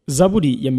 Zaburi ya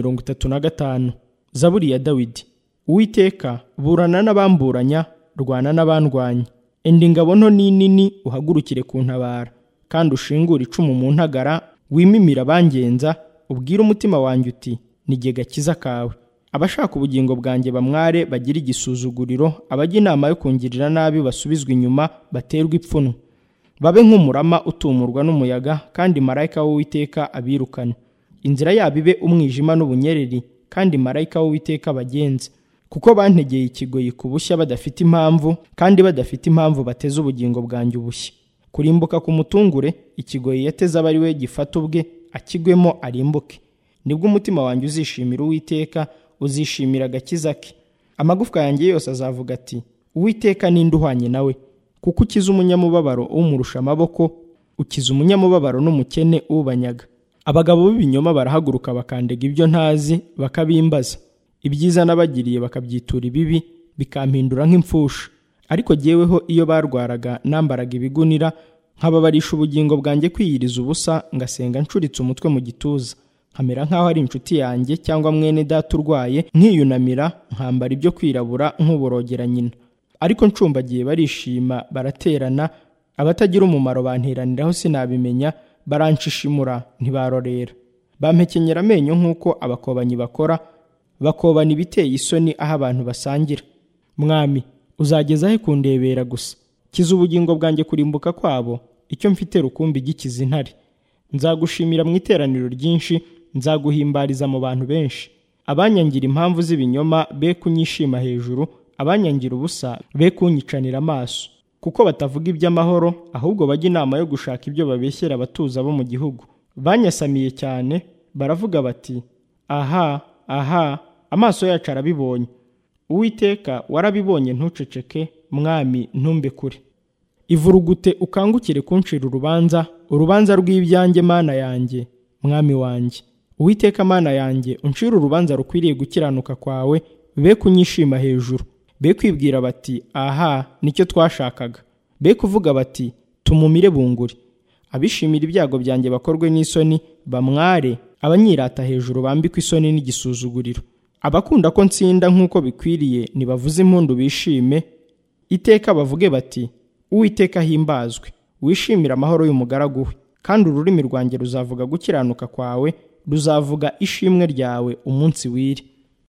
35. Zaburi ya Dawidi. Uwiteka, burana n'abamburanya, rwana n'abandwanya. Enda ingabo nto n'inini uhagurukire kuntabara, kandi ushingure icumu mu ntagara, wimimira abangenza, ubwire umutima wanjye uti, nige gakiza kawe. Abashaka ubugingo bwanjye bamware, bagira igisuzuguriro, abajya inama yo kungirira nabi basubizwa inyuma, baterwa ipfunwe. Babe nk'umurama utumurwa n'umuyaga, kandi marayika w'Uwiteka abirukane. Inzira yabo ibe umwijima n'ubunyereri, kandi marayika w'Uwiteka bagenze. Kuko bantegeye ikigoyi ku bushya badafite impamvu, kandi badafite impamvu bateze ubugingo bwanjye ubushya. Kurimbuka ku mutungure, ikigoyi yateze aba ari we gifata ubwe, akigwemo arimbuke. Nibwo umutima wanjye uzishimira Uwiteka, uzishimira agakiza ke. Amagufwa yanjye yose azavuga ati, Uwiteka ninde uhwanye nawe? Kuko ukiza umunyamubabaro umurusha amaboko, ukiza umunyamubabaro n'umukene ubanyaga. Abagabo b'ibinyoma barahaguruka bakandega ibyo ntazi, bakabimbaza. Ibyiza nabagiriye bakabyitura ibibi, bikampindura nk'imfusha. Ariko jyeweho iyo barwaraga nambaraga ibigunira, nkababarisha ubugingo bwanjye kwiyiriza ubusa, ngasenga ncuritse umutwe mu gituza. Nkamera nk'aho ari inshuti yanjye cyangwa mwene data urwaye, nkiyunamira nkambara ibyo kwirabura nk'uborogera nyina. Ariko ncumbagiye barishima baraterana, abatagira umumaro banteraniraho sinabimenya, baranshishimura ntibarorera. Bampekenyera amenyo nk'uko abakobanyi bakora, bakobana ibiteye isoni aho abantu basangira. Mwami, uzageza he kundebera gusa? Kiza ubugingo bwanjye kurimbuka kwabo, icyo mfite rukumbi gikiza intare. Nzagushimira mu iteraniro ryinshi, nzaguhimbariza mu bantu benshi. Abanyangira impamvu z'ibinyoma be kunyishima hejuru, abanyangira ubusa be kunyicanira amaso. Kuko batavuga iby'amahoro, ahubwo bajya inama yo gushaka ibyo babeshyera abatuza bo mu gihugu. Banyasamiye cyane, baravuga bati, aha, aha, amaso yacu arabibonye. Uwiteka, warabibonye ntuceceke, mwami ntumbe kure. Ivurugute ukangukire kuncira urubanza, urubanza rw'ibyanjye mana yanjye, mwami wanjye. Uwiteka mana yanjye, uncira urubanza rukwiriye gukiranuka kwawe, be kunyishima hejuru. Be kwibwira bati, aha, nicyo twashakaga. Be kuvuga bati, tumumire bunguri. Abishimira ibyago byanjye bakorwe n'isoni, bamware, abanyirata hejuru bambikwa isoni n'igisuzuguriro. Abakunda ko nsinda nk'uko bikwiriye, nibavuze impundu bishime, iteka bavuge bati, Uwiteka himbazwe. Wishimira amahoro y'umugaragu we, kandi ururimi rwanjye ruzavuga gukiranuka kwawe, ruzavuga ishimwe ryawe umunsi wire.